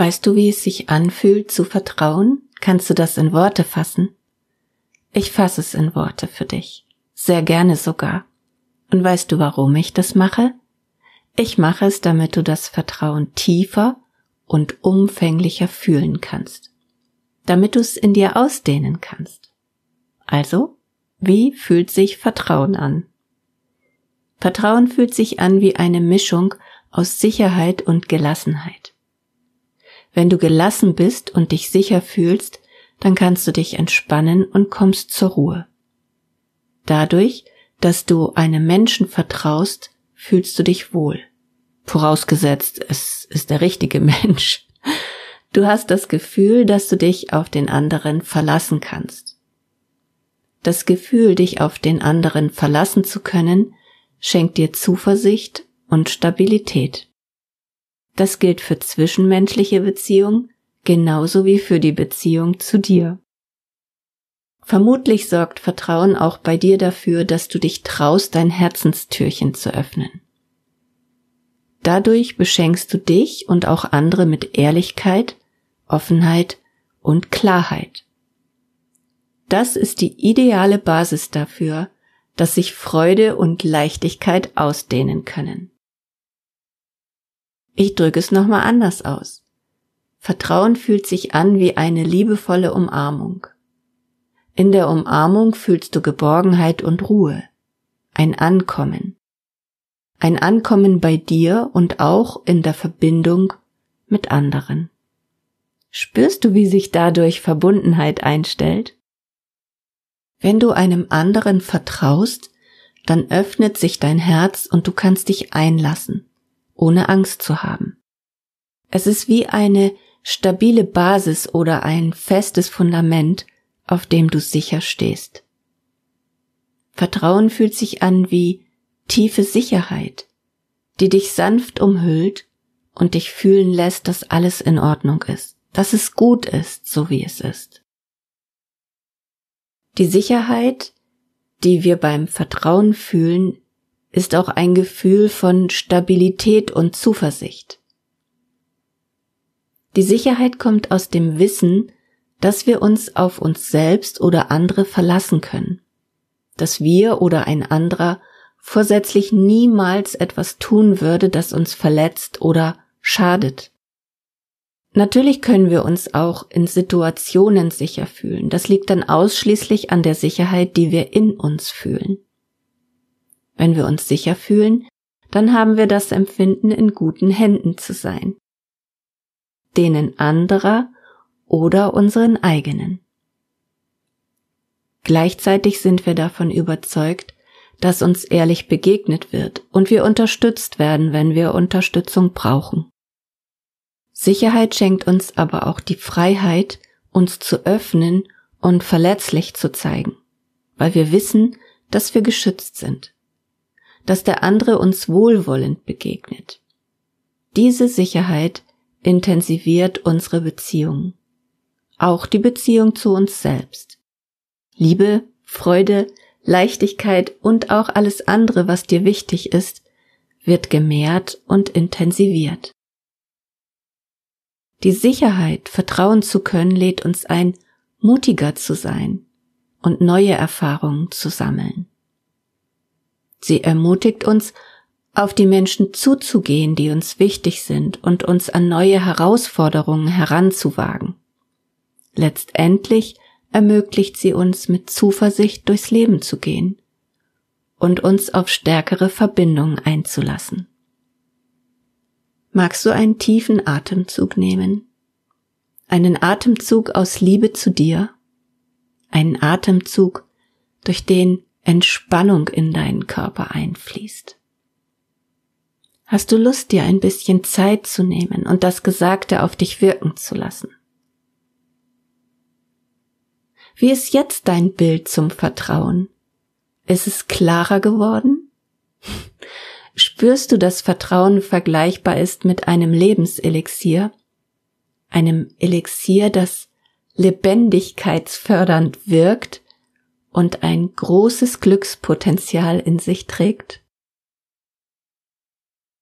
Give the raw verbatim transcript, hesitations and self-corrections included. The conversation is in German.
Weißt du, wie es sich anfühlt, zu vertrauen? Kannst du das in Worte fassen? Ich fasse es in Worte für dich. Sehr gerne sogar. Und weißt du, warum ich das mache? Ich mache es, damit du das Vertrauen tiefer und umfänglicher fühlen kannst. Damit du es in dir ausdehnen kannst. Also, wie fühlt sich Vertrauen an? Vertrauen fühlt sich an wie eine Mischung aus Sicherheit und Gelassenheit. Wenn du gelassen bist und dich sicher fühlst, dann kannst du dich entspannen und kommst zur Ruhe. Dadurch, dass du einem Menschen vertraust, fühlst du dich wohl. Vorausgesetzt, es ist der richtige Mensch. Du hast das Gefühl, dass du dich auf den anderen verlassen kannst. Das Gefühl, dich auf den anderen verlassen zu können, schenkt dir Zuversicht und Stabilität. Das gilt für zwischenmenschliche Beziehungen genauso wie für die Beziehung zu dir. Vermutlich sorgt Vertrauen auch bei dir dafür, dass du dich traust, dein Herzenstürchen zu öffnen. Dadurch beschenkst du dich und auch andere mit Ehrlichkeit, Offenheit und Klarheit. Das ist die ideale Basis dafür, dass sich Freude und Leichtigkeit ausdehnen können. Ich drücke es nochmal anders aus. Vertrauen fühlt sich an wie eine liebevolle Umarmung. In der Umarmung fühlst du Geborgenheit und Ruhe, ein Ankommen. Ein Ankommen bei dir und auch in der Verbindung mit anderen. Spürst du, wie sich dadurch Verbundenheit einstellt? Wenn du einem anderen vertraust, dann öffnet sich dein Herz und du kannst dich einlassen, ohne Angst zu haben. Es ist wie eine stabile Basis oder ein festes Fundament, auf dem du sicher stehst. Vertrauen fühlt sich an wie tiefe Sicherheit, die dich sanft umhüllt und dich fühlen lässt, dass alles in Ordnung ist, dass es gut ist, so wie es ist. Die Sicherheit, die wir beim Vertrauen fühlen, ist auch ein Gefühl von Stabilität und Zuversicht. Die Sicherheit kommt aus dem Wissen, dass wir uns auf uns selbst oder andere verlassen können, dass wir oder ein anderer vorsätzlich niemals etwas tun würde, das uns verletzt oder schadet. Natürlich können wir uns auch in Situationen sicher fühlen. Das liegt dann ausschließlich an der Sicherheit, die wir in uns fühlen. Wenn wir uns sicher fühlen, dann haben wir das Empfinden, in guten Händen zu sein. Denen anderer oder unseren eigenen. Gleichzeitig sind wir davon überzeugt, dass uns ehrlich begegnet wird und wir unterstützt werden, wenn wir Unterstützung brauchen. Sicherheit schenkt uns aber auch die Freiheit, uns zu öffnen und verletzlich zu zeigen, weil wir wissen, dass wir geschützt sind, dass der andere uns wohlwollend begegnet. Diese Sicherheit intensiviert unsere Beziehungen, auch die Beziehung zu uns selbst. Liebe, Freude, Leichtigkeit und auch alles andere, was dir wichtig ist, wird gemehrt und intensiviert. Die Sicherheit, vertrauen zu können, lädt uns ein, mutiger zu sein und neue Erfahrungen zu sammeln. Sie ermutigt uns, auf die Menschen zuzugehen, die uns wichtig sind und uns an neue Herausforderungen heranzuwagen. Letztendlich ermöglicht sie uns, mit Zuversicht durchs Leben zu gehen und uns auf stärkere Verbindungen einzulassen. Magst du einen tiefen Atemzug nehmen? Einen Atemzug aus Liebe zu dir? Einen Atemzug, durch den Entspannung in deinen Körper einfließt? Hast du Lust, dir ein bisschen Zeit zu nehmen und das Gesagte auf dich wirken zu lassen? Wie ist jetzt dein Bild zum Vertrauen? Ist es klarer geworden? Spürst du, dass Vertrauen vergleichbar ist mit einem Lebenselixier? Einem Elixier, das lebendigkeitsfördernd wirkt und ein großes Glückspotenzial in sich trägt?